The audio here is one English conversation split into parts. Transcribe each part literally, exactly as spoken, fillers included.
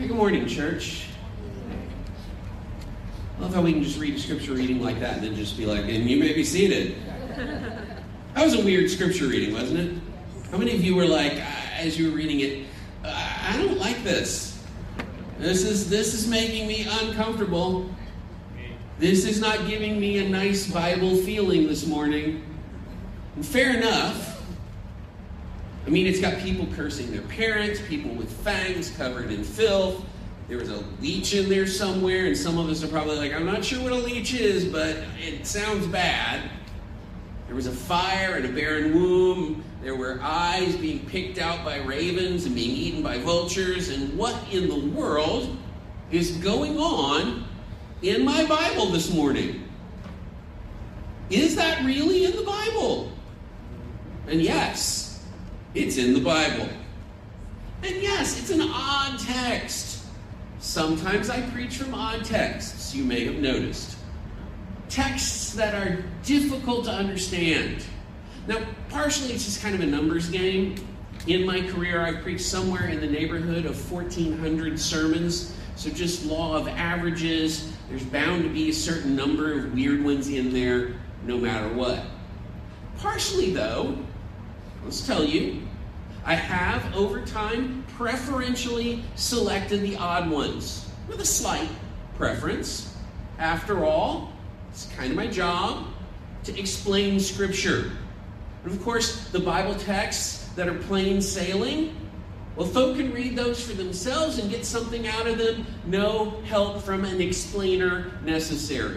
Good morning, church. I love how we can just read a scripture reading like that and then just be like, and you may be seated. That was a weird scripture reading, wasn't it? How many of you were like, uh, as you were reading it, uh, I don't like this. This is this is making me uncomfortable. This is not giving me a nice Bible feeling this morning. And fair enough. I mean, it's got people cursing their parents, people with fangs covered in filth. There was a leech in there somewhere, and some of us are probably like, I'm not sure what a leech is, but it sounds bad. There was a fire and a barren womb. There were eyes being picked out by ravens and being eaten by vultures. And what in the world is going on in my Bible this morning? Is that really in the Bible? And yes, it's in the Bible. And yes, it's an odd text. Sometimes I preach from odd texts, you may have noticed. Texts that are difficult to understand. Now, partially it's just kind of a numbers game. In my career, I've preached somewhere in the neighborhood of fourteen hundred sermons. So just law of averages, there's bound to be a certain number of weird ones in there, no matter what. Partially, though, let's tell you, I have, over time, preferentially selected the odd ones, with a slight preference. After all, it's kind of my job to explain Scripture. And of course, the Bible texts that are plain sailing, well, folk can read those for themselves and get something out of them. No help from an explainer necessary.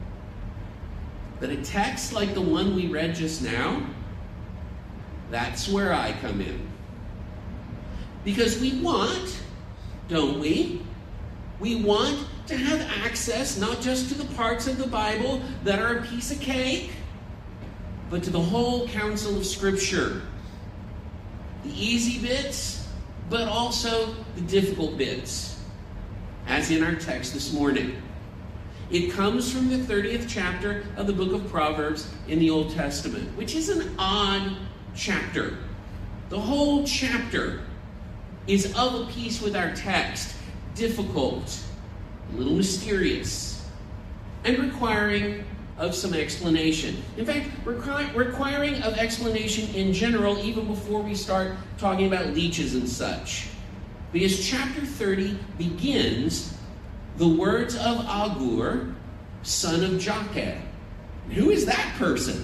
But a text like the one we read just now, that's where I come in. Because we want, don't we? We want to have access not just to the parts of the Bible that are a piece of cake, but to the whole counsel of Scripture. The easy bits, but also the difficult bits, as in our text this morning. It comes from the thirtieth chapter of the book of Proverbs in the Old Testament, which is an odd chapter. The whole chapter is of a piece with our text, difficult, a little mysterious, and requiring of some explanation. In fact, requi- requiring of explanation in general, even before we start talking about leeches and such. Because chapter thirty begins the words of Agur, son of Jakeh. Who is that person?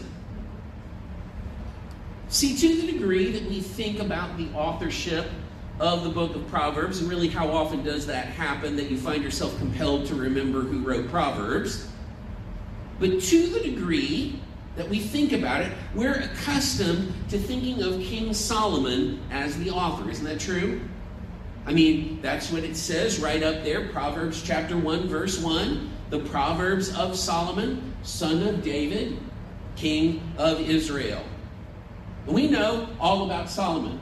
See, to the degree that we think about the authorship of the book of Proverbs, and really how often does that happen, that you find yourself compelled to remember who wrote Proverbs, but to the degree that we think about it, we're accustomed to thinking of King Solomon as the author. Isn't that true? I mean, that's what it says right up there, Proverbs chapter one, verse one. The Proverbs of Solomon, son of David, king of Israel. And we know all about Solomon.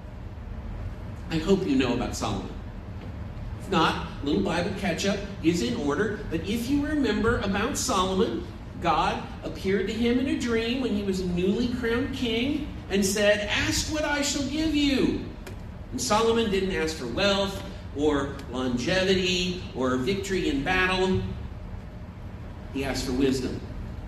I hope you know about Solomon. If not, a little Bible catch-up is in order. But if you remember about Solomon, God appeared to him in a dream when he was a newly crowned king and said, "Ask what I shall give you." And Solomon didn't ask for wealth or longevity or victory in battle. He asked for wisdom.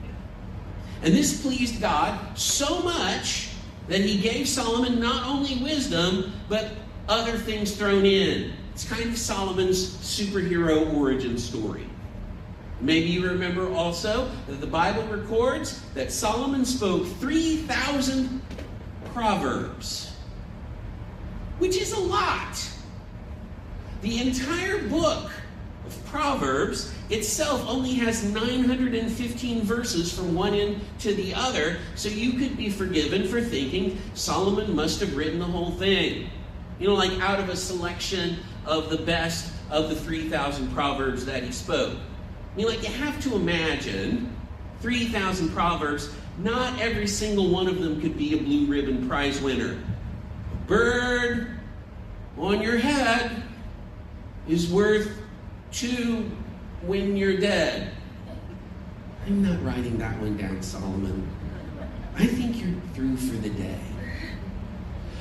And this pleased God so much that he gave Solomon not only wisdom, but other things thrown in. It's kind of Solomon's superhero origin story. Maybe you remember also that the Bible records that Solomon spoke three thousand proverbs, which is a lot. The entire book of Proverbs itself only has nine hundred fifteen verses from one end to the other, so you could be forgiven for thinking Solomon must have written the whole thing. You know, like out of a selection of the best of the three thousand proverbs that he spoke. I mean, like, you have to imagine three thousand proverbs, not every single one of them could be a blue ribbon prize winner. A bird on your head is worth two when you're dead. I'm not writing that one down, Solomon. I think you're through for the day.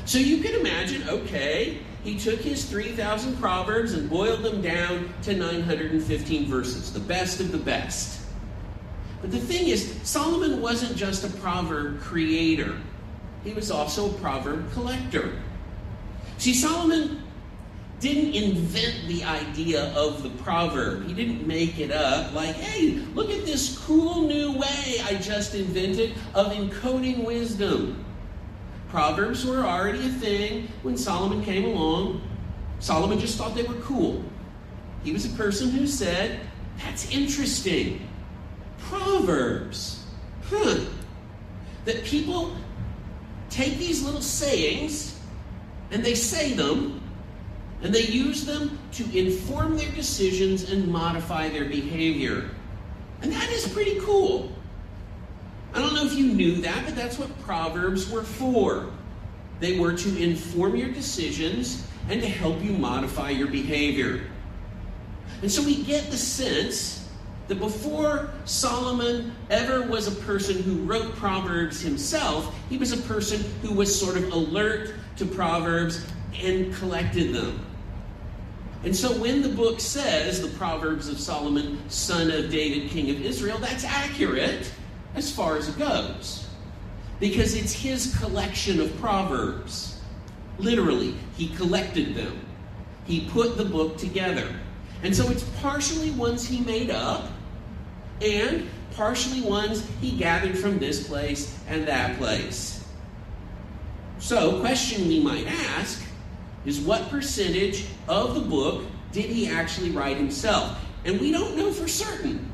So you can imagine, okay, he took his three thousand Proverbs and boiled them down to nine hundred fifteen verses, the best of the best. But the thing is, Solomon wasn't just a proverb creator. He was also a proverb collector. See, Solomon didn't invent the idea of the proverb. He didn't make it up like, hey, look at this cool new way I just invented of encoding wisdom. Proverbs were already a thing when Solomon came along. Solomon just thought they were cool. He was a person who said, that's interesting. Proverbs. Huh. That people take these little sayings and they say them and they use them to inform their decisions and modify their behavior. And that is pretty cool. I don't know if you knew that, but that's what Proverbs were for. They were to inform your decisions and to help you modify your behavior. And so we get the sense that before Solomon ever was a person who wrote Proverbs himself, he was a person who was sort of alert to Proverbs and collected them. And so when the book says the Proverbs of Solomon, son of David, king of Israel, that's accurate as far as it goes. Because it's his collection of Proverbs. Literally, he collected them. He put the book together. And so it's partially ones he made up, and partially ones he gathered from this place and that place. So, question we might ask is, what percentage of the book did he actually write himself? And we don't know for certain.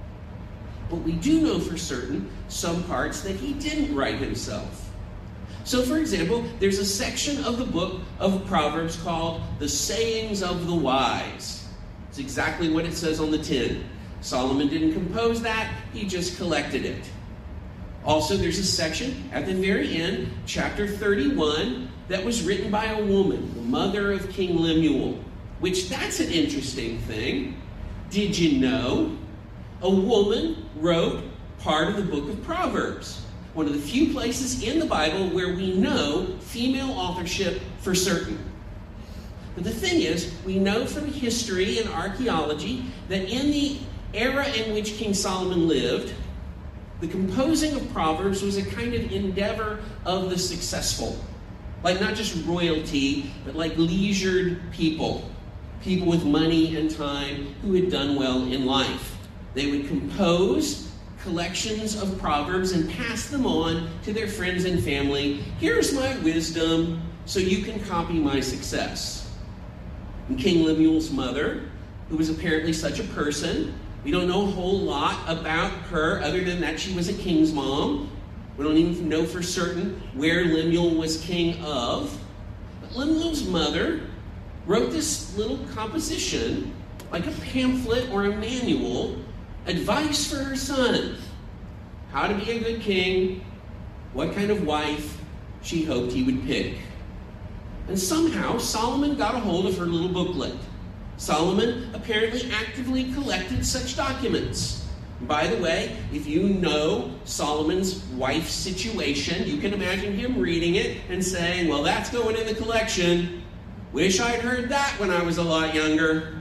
But we do know for certain some parts that he didn't write himself. So, for example, there's a section of the book of Proverbs called the Sayings of the Wise. It's exactly what it says on the tin. Solomon didn't compose that, he just collected it. Also, there's a section at the very end, chapter thirty-one, that was written by a woman, the mother of King Lemuel, which that's an interesting thing. Did you know a woman wrote part of the book of Proverbs? One of the few places in the Bible where we know female authorship for certain. But the thing is, we know from history and archaeology that in the era in which King Solomon lived, the composing of Proverbs was a kind of endeavor of the successful. Like not just royalty, but like leisured people. People with money and time who had done well in life. They would compose collections of Proverbs and pass them on to their friends and family. Here's my wisdom, so you can copy my success. And King Lemuel's mother, who was apparently such a person, we don't know a whole lot about her other than that she was a king's mom. We don't even know for certain where Lemuel was king of. But Lemuel's mother wrote this little composition, like a pamphlet or a manual, advice for her son. How to be a good king, what kind of wife she hoped he would pick. And somehow Solomon got a hold of her little booklet. Solomon apparently actively collected such documents. By the way, if you know Solomon's wife's situation, you can imagine him reading it and saying, well, that's going in the collection. Wish I'd heard that when I was a lot younger.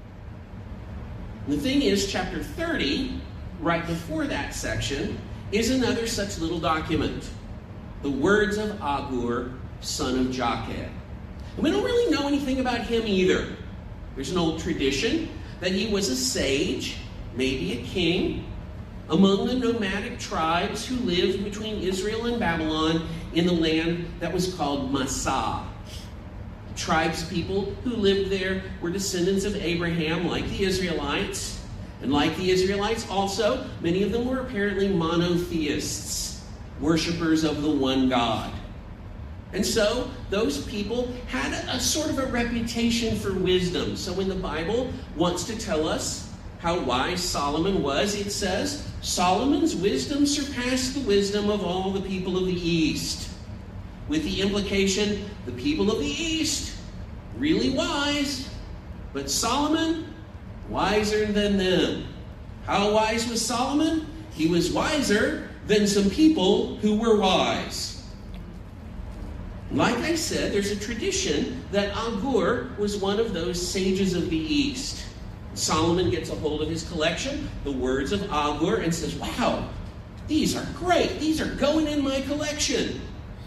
The thing is, chapter thirty, right before that section, is another such little document. The words of Agur, son of Jakeh. And we don't really know anything about him either. There's an old tradition that he was a sage, maybe a king, among the nomadic tribes who lived between Israel and Babylon in the land that was called Massah. The tribes people who lived there were descendants of Abraham, like the Israelites. And like the Israelites also, many of them were apparently monotheists, worshipers of the one God. And so those people had a, a sort of a reputation for wisdom. So when the Bible wants to tell us how wise Solomon was, it says, Solomon's wisdom surpassed the wisdom of all the people of the East. With the implication, the people of the East, really wise, but Solomon, wiser than them. How wise was Solomon? He was wiser than some people who were wise. Like I said, there's a tradition that Agur was one of those sages of the East. Solomon gets a hold of his collection, the words of Agur, and says, wow, these are great. These are going in my collection.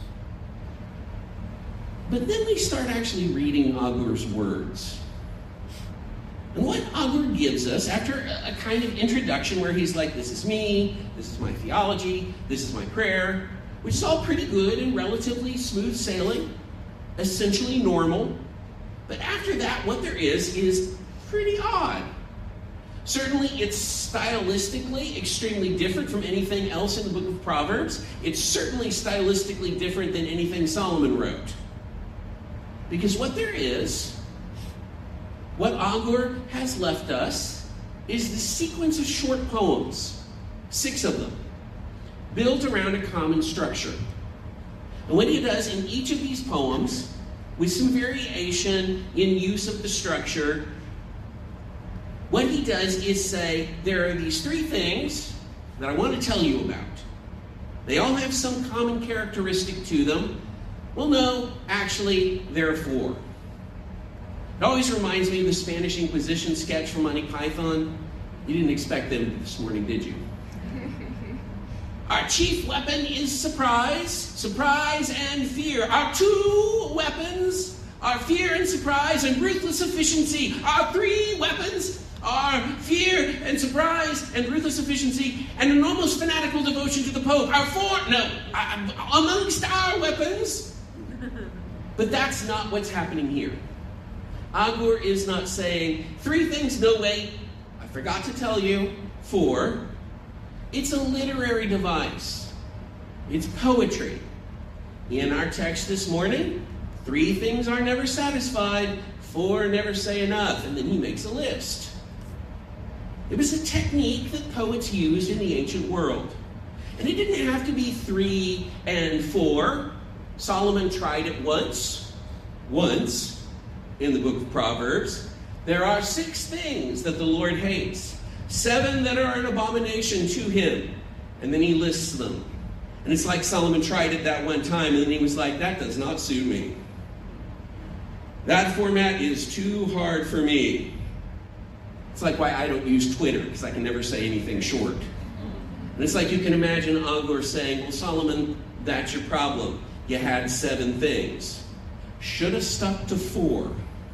But then we start actually reading Agur's words. And what Agur gives us, after a kind of introduction where he's like, this is me, this is my theology, this is my prayer, which is all pretty good and relatively smooth sailing, essentially normal. But after that, what there is is pretty odd. Certainly, it's stylistically extremely different from anything else in the book of Proverbs. It's certainly stylistically different than anything Solomon wrote. Because what there is, what Agur has left us, is the sequence of short poems, six of them, built around a common structure. And what he does in each of these poems, with some variation in use of the structure, what he does is say, there are these three things that I want to tell you about. They all have some common characteristic to them. Well, no, actually, there are four. It always reminds me of the Spanish Inquisition sketch from Monty Python. You didn't expect them this morning, did you? Our chief weapon is surprise, surprise and fear. Our two weapons are fear and surprise and ruthless efficiency. Our three weapons are fear and surprise and ruthless efficiency and an almost fanatical devotion to the Pope. Our four, no, amongst our weapons. But that's not what's happening here. Agur is not saying, three things, no wait, I forgot to tell you, four. It's a literary device. It's poetry. In our text this morning, three things are never satisfied, four never say enough, and then he makes a list. It was a technique that poets used in the ancient world. And it didn't have to be three and four. Solomon tried it once, once, in the book of Proverbs. There are six things that the Lord hates, seven that are an abomination to him, and then he lists them. And it's like Solomon tried it that one time, and then he was like, that does not suit me. That format is too hard for me. It's like why I don't use Twitter, because I can never say anything short. And it's like you can imagine Agur saying, well, Solomon, that's your problem. You had seven things. Should have stuck to four.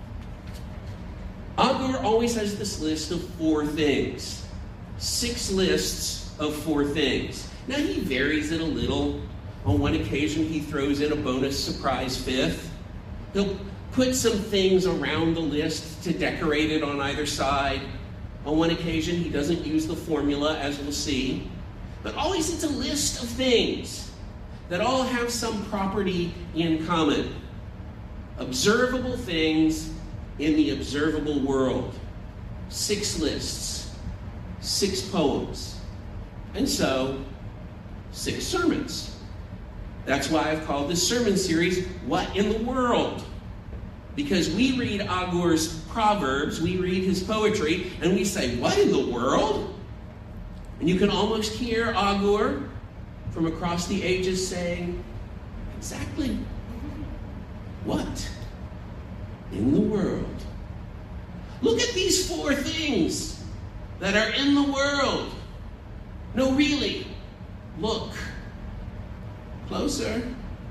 Agur always has this list of four things. Six lists of four things. Now he varies it a little. On one occasion he throws in a bonus surprise fifth. He'll put some things around the list to decorate it on either side. On one occasion he doesn't use the formula, as we'll see. But always it's a list of things that all have some property in common. Observable things in the observable world. Six lists, six poems, and so six sermons. That's why I've called this sermon series, What in the World? Because we read Agur's Proverbs, we read his poetry, and we say, what in the world? And you can almost hear Agur from across the ages saying, exactly. What in the world? Look at these four things that are in the world. No, really. Look closer.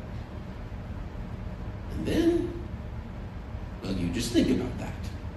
And then, well, you just think about that.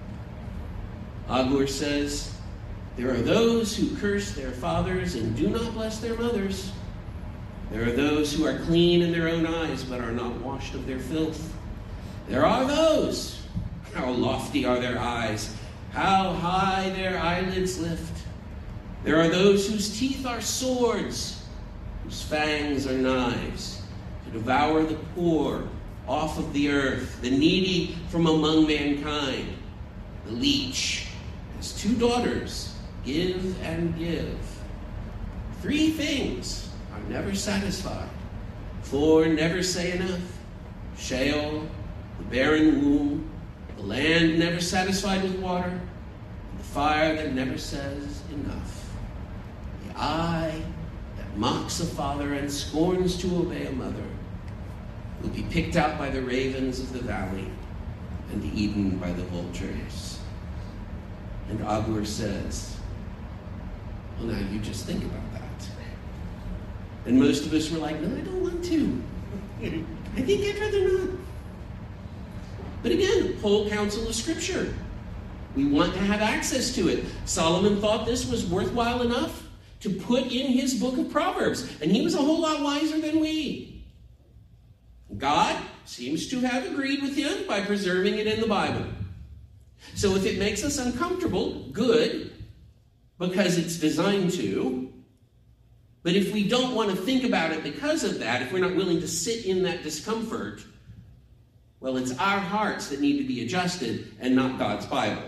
Agur says, there are those who curse their fathers and do not bless their mothers. There are those who are clean in their own eyes but are not washed of their filth. There are those, how lofty are their eyes, how high their eyelids lift. There are those whose teeth are swords, whose fangs are knives, to devour the poor off of the earth, the needy from among mankind. The leech has two daughters, give and give. Three things are never satisfied, four never say enough. Sheol, the barren womb, the land never satisfied with water, the fire that never says enough. The eye that mocks a father and scorns to obey a mother, will be picked out by the ravens of the valley and eaten by the vultures. And Agur says, well, now you just think about that. And most of us were like, no, I don't want to. I think I'd rather not. But again, whole counsel of Scripture. We want to have access to it. Solomon thought this was worthwhile enough to put in his book of Proverbs. And he was a whole lot wiser than we. God seems to have agreed with him by preserving it in the Bible. So if it makes us uncomfortable, good, because it's designed to. But if we don't want to think about it because of that, if we're not willing to sit in that discomfort, well, it's our hearts that need to be adjusted and not God's Bible.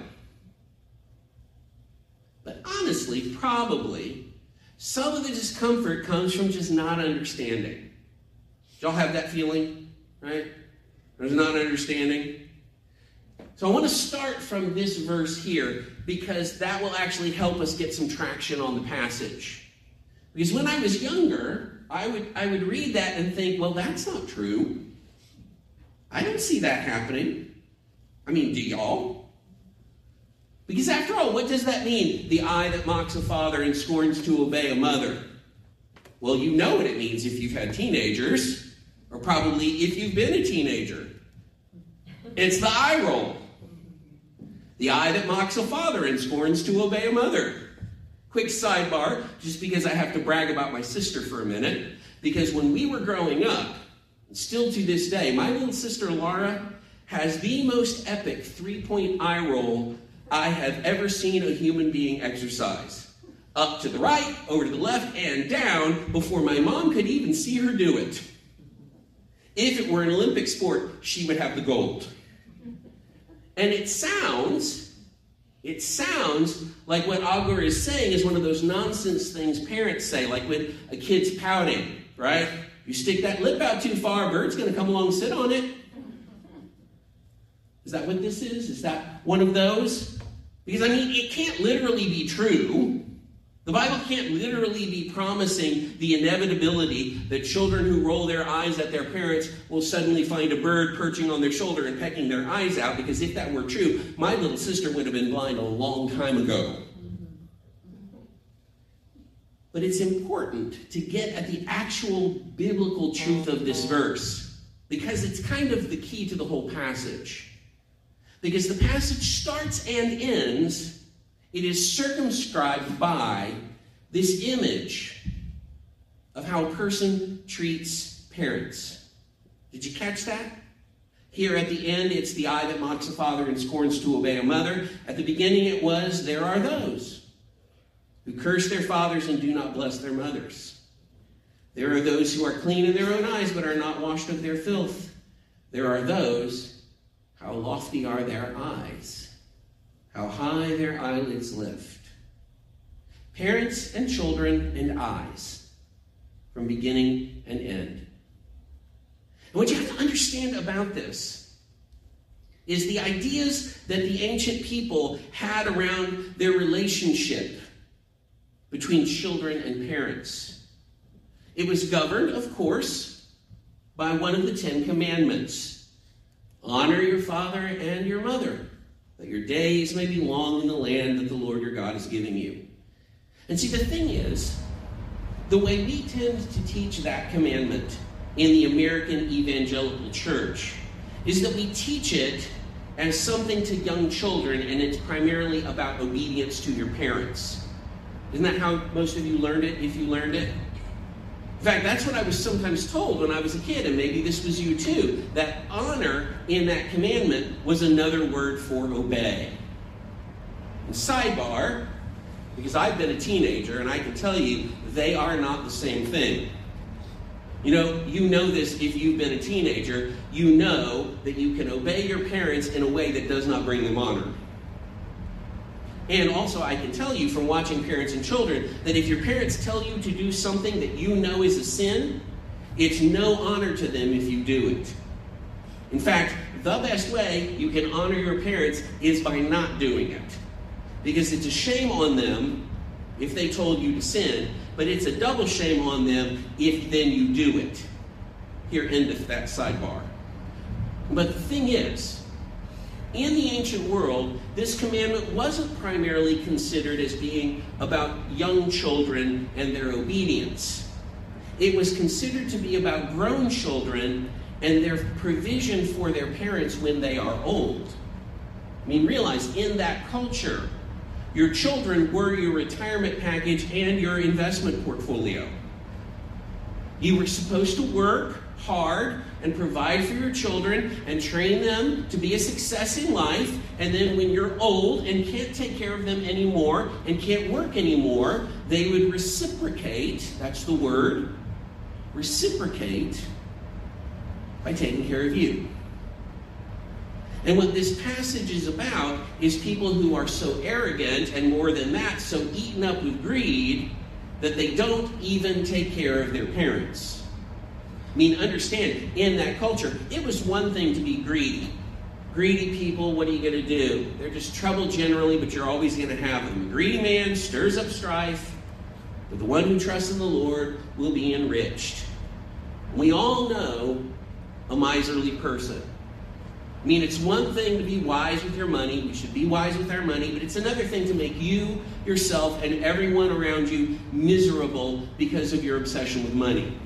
But honestly, probably, some of the discomfort comes from just not understanding. Y'all have that feeling, right? There's not understanding. So I want to start from this verse here because that will actually help us get some traction on the passage. Because when I was younger, I would I would read that and think, well, that's not true. I don't see that happening. I mean, do y'all? Because after all, what does that mean? The eye that mocks a father and scorns to obey a mother. Well, you know what it means if you've had teenagers, or probably if you've been a teenager. It's the eye roll. The eye that mocks a father and scorns to obey a mother. Quick sidebar, just because I have to brag about my sister for a minute, because when we were growing up, still to this day, my little sister Laura has the most epic three-point eye roll I have ever seen a human being exercise. Up to the right, over to the left, and down before my mom could even see her do it. If it were an Olympic sport, she would have the gold. And it sounds, it sounds like what Agur is saying is one of those nonsense things parents say, like when a kid's pouting, right? You stick that lip out too far, a bird's going to come along and sit on it. Is that what this is? Is that one of those? Because, I mean, it can't literally be true. The Bible can't literally be promising the inevitability that children who roll their eyes at their parents will suddenly find a bird perching on their shoulder and pecking their eyes out, because if that were true, my little sister would have been blind a long time ago. But it's important to get at the actual biblical truth of this verse, because it's kind of the key to the whole passage. Because the passage starts and ends, it is circumscribed by this image of how a person treats parents. Did you catch that? Here at the end, it's the eye that mocks a father and scorns to obey a mother. At the beginning, it was, there are those who curse their fathers and do not bless their mothers. There are those who are clean in their own eyes but are not washed of their filth. There are those, how lofty are their eyes, how high their eyelids lift. Parents and children and eyes, from beginning and end. And what you have to understand about this is the ideas that the ancient people had around their relationship between children and parents. It was governed, of course, by one of the Ten Commandments. Honor your father and your mother, that your days may be long in the land that the Lord your God is giving you. And see, the thing is, the way we tend to teach that commandment in the American evangelical church is that we teach it as something to young children, and it's primarily about obedience to your parents. Isn't that how most of you learned it, if you learned it? In fact, that's what I was sometimes told when I was a kid, and maybe this was you too, that honor in that commandment was another word for obey. And sidebar, because I've been a teenager, and I can tell you, they are not the same thing. You know, you know this if you've been a teenager. You know that you can obey your parents in a way that does not bring them honor. And also, I can tell you from watching Parents and Children that if your parents tell you to do something that you know is a sin, it's no honor to them if you do it. In fact, the best way you can honor your parents is by not doing it. Because it's a shame on them if they told you to sin, but it's a double shame on them if then you do it. Here endeth that sidebar. But the thing is, in the ancient world, this commandment wasn't primarily considered as being about young children and their obedience. It was considered to be about grown children and their provision for their parents when they are old. I mean, realize, in that culture, your children were your retirement package and your investment portfolio. You were supposed to work hard and provide for your children and train them to be a success in life, and then when you're old and can't take care of them anymore and can't work anymore, they would reciprocate, that's the word, reciprocate by taking care of you. And what this passage is about is people who are so arrogant, and more than that, so eaten up with greed, that they don't even take care of their parents. I mean, understand, in that culture, it was one thing to be greedy. Greedy people, what are you going to do? They're just trouble generally, but you're always going to have them. A greedy man stirs up strife, but the one who trusts in the Lord will be enriched. We all know a miserly person. I mean, it's one thing to be wise with your money. We should be wise with our money, but it's another thing to make you, yourself, and everyone around you miserable because of your obsession with money.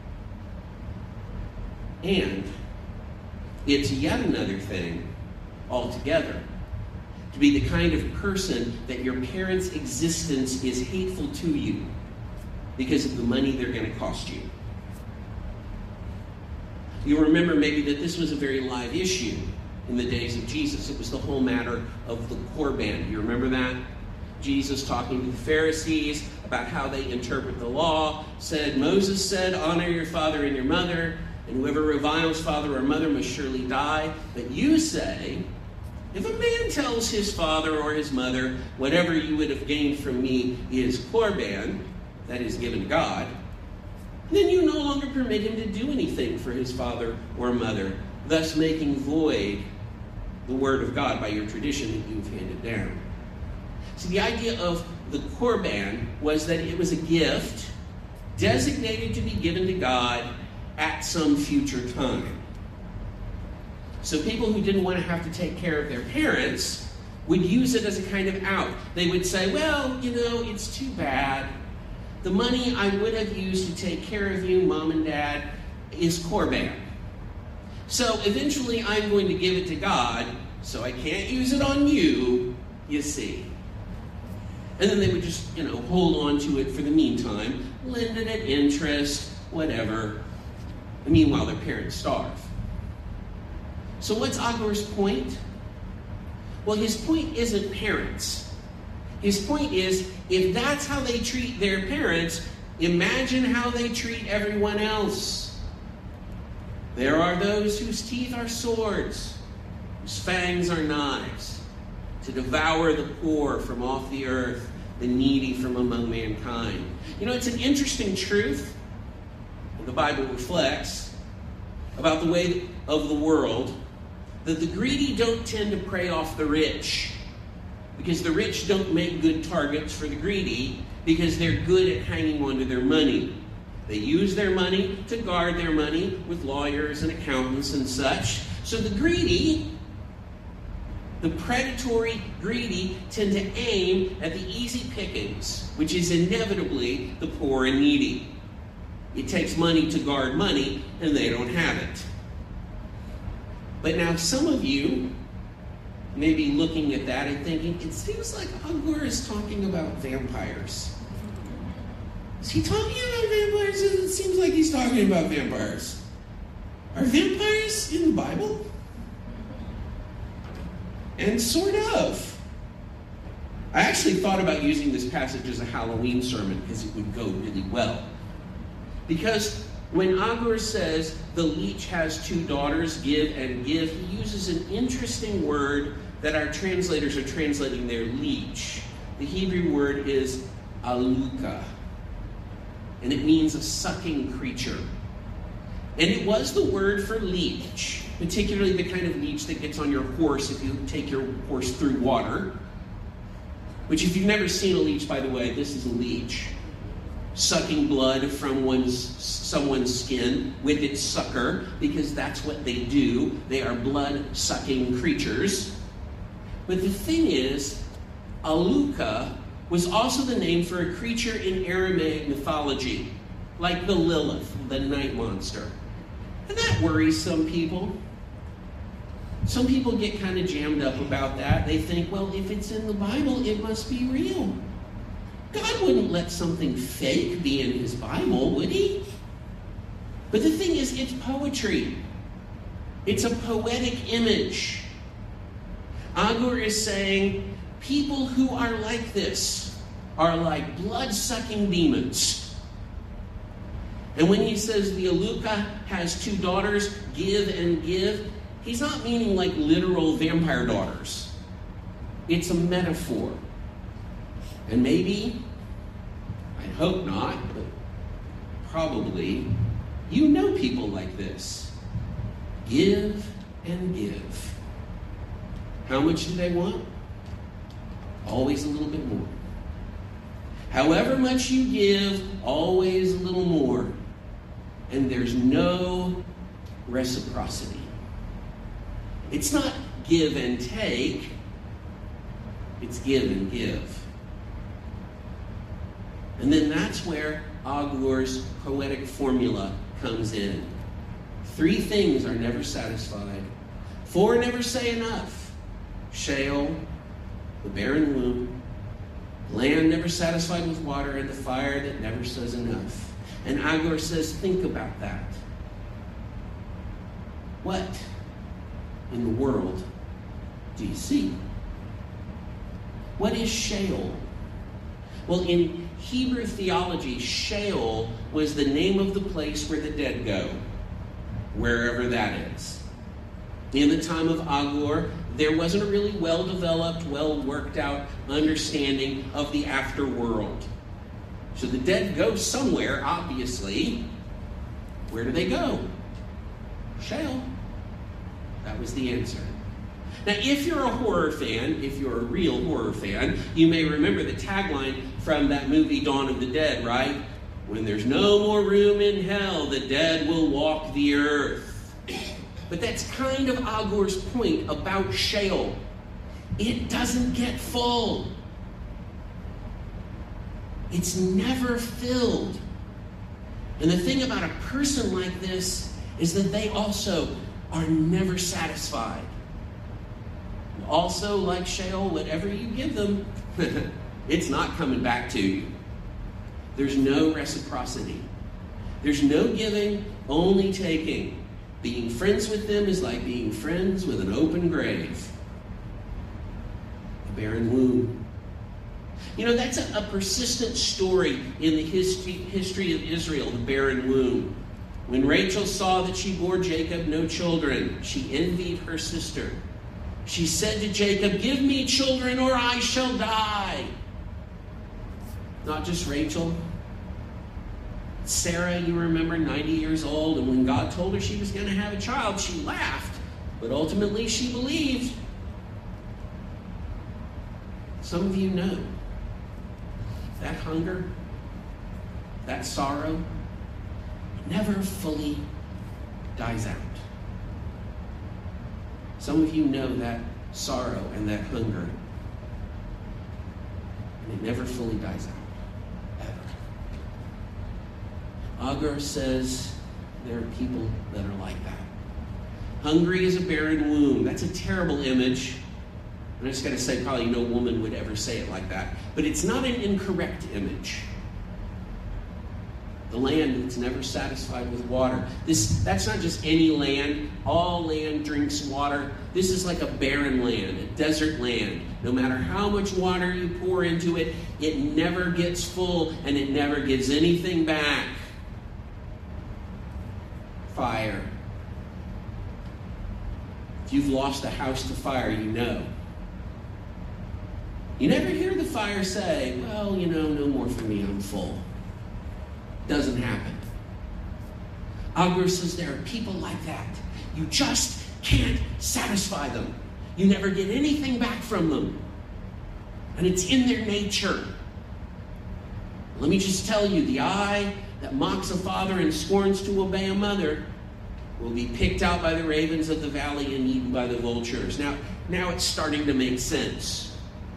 And it's yet another thing altogether to be the kind of person that your parents' existence is hateful to you because of the money they're going to cost you. You'll remember maybe that this was a very live issue in the days of Jesus. It was the whole matter of the Korban. You remember that? Jesus talking to the Pharisees about how they interpret the law, said, Moses said, honor your father and your mother, and whoever reviles father or mother must surely die. But you say, if a man tells his father or his mother, whatever you would have gained from me is Korban, that is given to God, then you no longer permit him to do anything for his father or mother, thus making void the word of God by your tradition that you've handed down. See, the idea of the Korban was that it was a gift designated to be given to God at some future time. So people who didn't want to have to take care of their parents would use it as a kind of out. They would say, well, you know, it's too bad. The money I would have used to take care of you, Mom and Dad, is Korban. So eventually I'm going to give it to God, so I can't use it on you, you see. And then they would just, you know, hold on to it for the meantime, lend it at interest, whatever. And meanwhile, their parents starve. So what's Agur's point? Well, his point isn't parents. His point is, if that's how they treat their parents, imagine how they treat everyone else. There are those whose teeth are swords, whose fangs are knives, to devour the poor from off the earth, the needy from among mankind. You know, it's an interesting truth, and the Bible reflects, about the way of the world, that the greedy don't tend to prey off the rich. Because the rich don't make good targets for the greedy because they're good at hanging on to their money. They use their money to guard their money with lawyers and accountants and such. So the greedy, the predatory greedy, tend to aim at the easy pickings, which is inevitably the poor and needy. It takes money to guard money, and they don't have it. But now some of you maybe looking at that and thinking, it seems like Agur is talking about vampires. Is he talking about vampires? It seems like he's talking about vampires. Are vampires in the Bible? And sort of. I actually thought about using this passage as a Halloween sermon because it would go really well. Because when Agur says the leech has two daughters, give and give, he uses an interesting word that our translators are translating their leech. The Hebrew word is aluka, and it means a sucking creature. And it was the word for leech, particularly the kind of leech that gets on your horse if you take your horse through water. Which, if you've never seen a leech, by the way, this is a leech. sucking blood from one's someone's skin with its sucker, because that's what they do. They are blood-sucking creatures. But the thing is, Aluka was also the name for a creature in Aramaic mythology, like the Lilith, the night monster. And that worries some people. Some people get kind of jammed up about that. They think, well, if it's in the Bible, it must be real. God wouldn't let something fake be in his Bible, would he? But the thing is, it's poetry. It's a poetic image. Agur is saying, people who are like this are like blood-sucking demons. And when he says the Aluka has two daughters, give and give, he's not meaning like literal vampire daughters. It's a metaphor. And maybe, I hope not, but probably, you know people like this. Give and give. How much do they want? Always a little bit more. However much you give, always a little more. And there's no reciprocity. It's not give and take. It's give and give. And then that's where Agur's poetic formula comes in. Three things are never satisfied. Four never say enough. Sheol, the barren womb, land never satisfied with water, and the fire that never says enough. And Agur says, think about that. What in the world do you see? What is Sheol? Well, in Hebrew theology, Sheol was the name of the place where the dead go, wherever that is. In the time of Agur, there wasn't a really well-developed, well-worked-out understanding of the afterworld. So the dead go somewhere, obviously. Where do they go? Sheol. That was the answer. Now, if you're a horror fan, if you're a real horror fan, you may remember the tagline from that movie Dawn of the Dead, right? When there's no more room in hell, the dead will walk the earth. But that's kind of Agur's point about Sheol. It doesn't get full. It's never filled. And the thing about a person like this is that they also are never satisfied. Also, like Sheol, whatever you give them, it's not coming back to you. There's no reciprocity. There's no giving, only taking. Being friends with them is like being friends with an open grave. A barren womb. You know, that's a, a persistent story in the history, history of Israel, the barren womb. When Rachel saw that she bore Jacob no children, she envied her sister. She said to Jacob, give me children or I shall die. Not just Rachel. Sarah, you remember, ninety years old, and when God told her she was going to have a child, she laughed, but ultimately she believed. Some of you know that hunger, that sorrow, never fully dies out. Some of you know that sorrow and that hunger, and it never fully dies out, ever. Agur says there are people that are like that. Hungry as a barren womb. That's a terrible image. And I just got to say, probably no woman would ever say it like that. But it's not an incorrect image. The land that's never satisfied with water. This, that's not just any land. All land drinks water. This is like a barren land, a desert land. No matter how much water you pour into it, it never gets full and it never gives anything back. Fire. If you've lost a house to fire, you know. You never hear the fire say, well, you know, no more for me, I'm full. Doesn't happen. Agur says there are people like that. You just can't satisfy them. You never get anything back from them. And it's in their nature. Let me just tell you, the eye that mocks a father and scorns to obey a mother will be picked out by the ravens of the valley and eaten by the vultures. Now, now it's starting to make sense.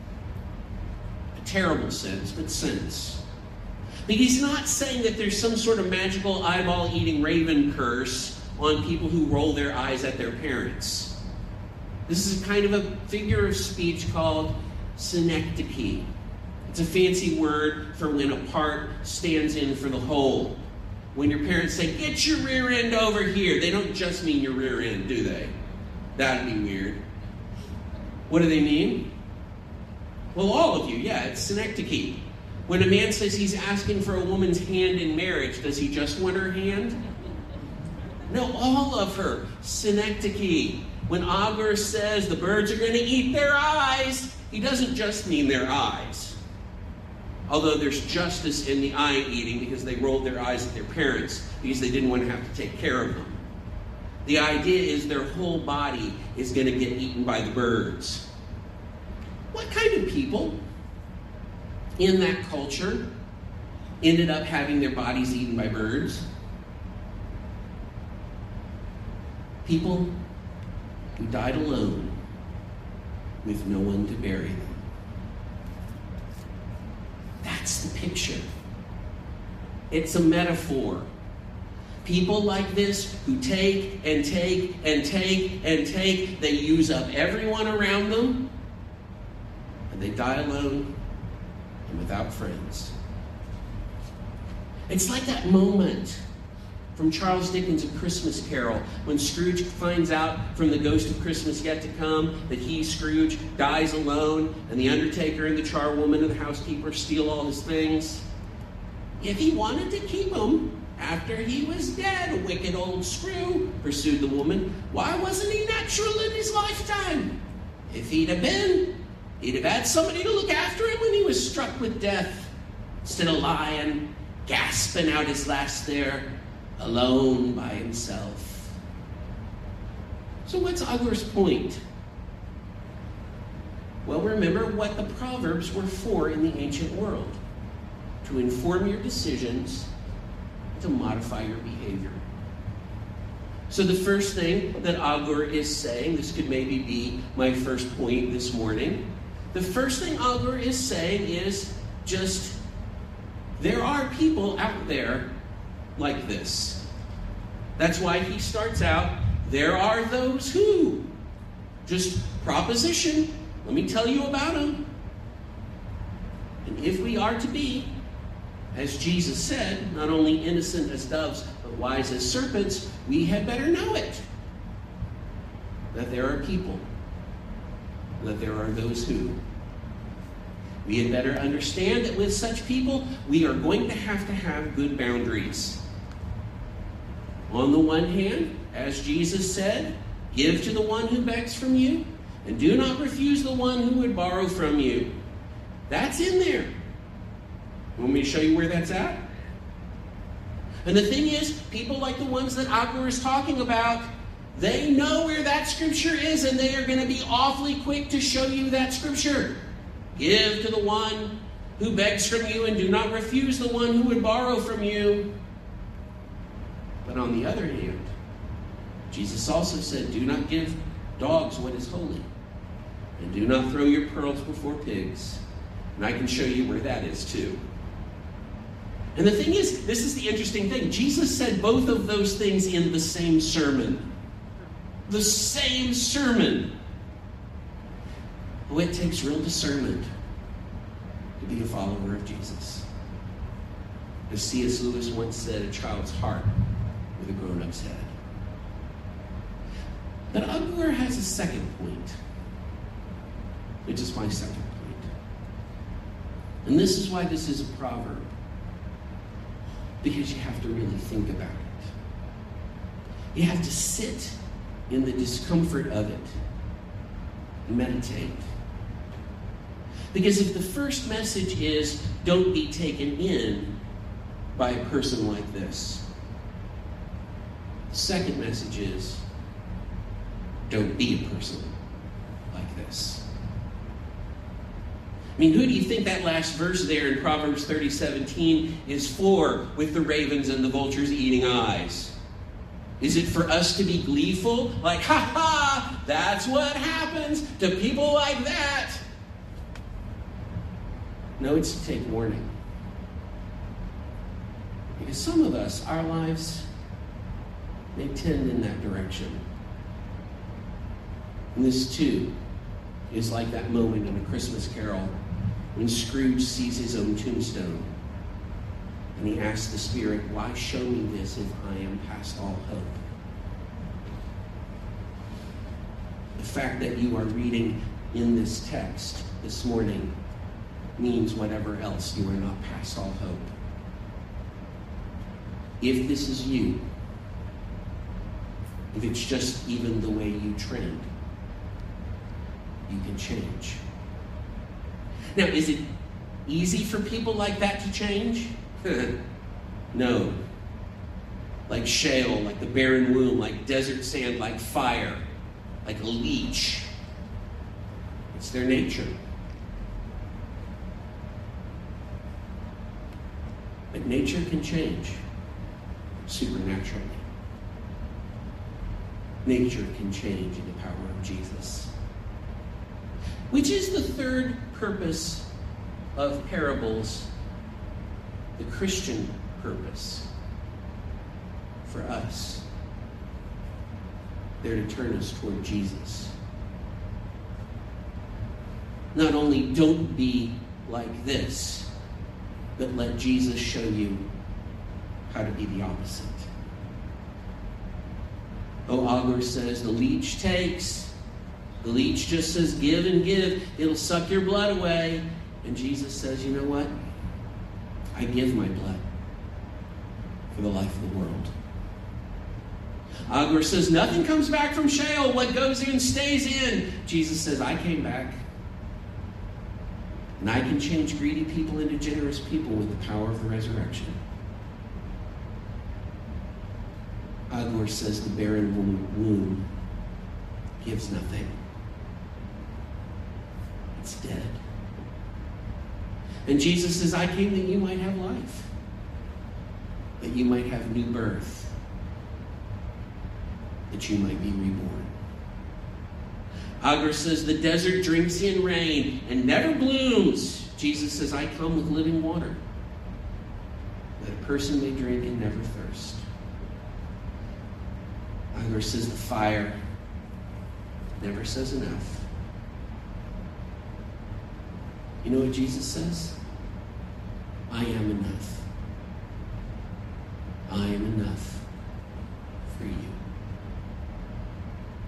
A terrible sense, but sense. But he's not saying that there's some sort of magical eyeball-eating raven curse on people who roll their eyes at their parents. This is kind of a figure of speech called synecdoche. It's a fancy word for when a part stands in for the whole. When your parents say, get your rear end over here, they don't just mean your rear end, do they? That'd be weird. What do they mean? Well, all of you, yeah, it's synecdoche. When a man says he's asking for a woman's hand in marriage, does he just want her hand? No, all of her. Synecdoche. When Agur says the birds are going to eat their eyes, he doesn't just mean their eyes. Although there's justice in the eye eating because they rolled their eyes at their parents because they didn't want to have to take care of them. The idea is their whole body is going to get eaten by the birds. What kind of people in that culture ended up having their bodies eaten by birds? People who died alone with no one to bury them. That's the picture. It's a metaphor. People like this who take and take and take and take, they use up everyone around them, and they die alone and without friends. It's like that moment from Charles Dickens' A Christmas Carol, when Scrooge finds out from the ghost of Christmas yet to come that he, Scrooge, dies alone, and the undertaker and the charwoman and the housekeeper steal all his things. If he wanted to keep them after he was dead, wicked old Screw, pursued the woman, why wasn't he natural in his lifetime? If he'd have been, he'd have had somebody to look after him when he was struck with death, instead of lying, gasping out his last there, alone by himself. So what's Agur's point? Well, remember what the Proverbs were for in the ancient world. To inform your decisions, to modify your behavior. So the first thing that Agur is saying, this could maybe be my first point this morning. The first thing Agur is saying is just, there are people out there like this. That's why he starts out, there are those who. Just proposition. Let me tell you about them. And if we are to be, as Jesus said, not only innocent as doves, but wise as serpents, we had better know it. That there are people. That there are those who. We had better understand that with such people, we are going to have to have good boundaries. On the one hand, as Jesus said, give to the one who begs from you, and do not refuse the one who would borrow from you. That's in there. Want me to show you where that's at? And the thing is, people like the ones that Agur is talking about, they know where that scripture is, and they are going to be awfully quick to show you that scripture. Give to the one who begs from you, and do not refuse the one who would borrow from you. But on the other hand, Jesus also said, do not give dogs what is holy, and do not throw your pearls before pigs. And I can show you where that is too. And the thing is, this is the interesting thing. Jesus said both of those things in the same sermon. The same sermon. Oh, it takes real discernment to be a follower of Jesus. As C S Lewis once said, a child's heart with a grown-up's head. But Agur has a second point, which is my second point. And this is why this is a proverb. Because you have to really think about it. You have to sit in the discomfort of it and meditate. Because if the first message is, don't be taken in by a person like this, the second message is, don't be a person like this. I mean, who do you think that last verse there in Proverbs thirty seventeen is for, with the ravens and the vultures eating eyes? Is it for us to be gleeful? Like, ha ha, that's what happens to people like that. No, it's to take warning. Because some of us, our lives, they tend in that direction. And this, too, is like that moment in A Christmas Carol when Scrooge sees his own tombstone. And he asks the Spirit, why show me this if I am past all hope? The fact that you are reading in this text this morning means whatever else, you are not past all hope. If this is you, if it's just even the way you trend, you can change. Now, is it easy for people like that to change? No. Like shale, like the barren womb, like desert sand, like fire, like a leech. It's their nature. But nature can change supernaturally. Nature can change in the power of Jesus. Which is the third purpose of parables, the Christian purpose for us. They're to turn us toward Jesus. Not only don't be like this, but let Jesus show you how to be the opposite. Oh, Agur says, the leech takes. The leech just says, give and give. It'll suck your blood away. And Jesus says, you know what? I give my blood for the life of the world. Agur says, nothing comes back from Sheol. What goes in stays in. Jesus says, I came back. And I can change greedy people into generous people with the power of the resurrection. Agur says the barren womb gives nothing. It's dead. And Jesus says, I came that you might have life, that you might have new birth, that you might be reborn. Agur says the desert drinks in rain and never blooms. Jesus says, I come with living water, that a person may drink and never thirst. Agur says the fire never says enough. You know what Jesus says? I am enough. I am enough.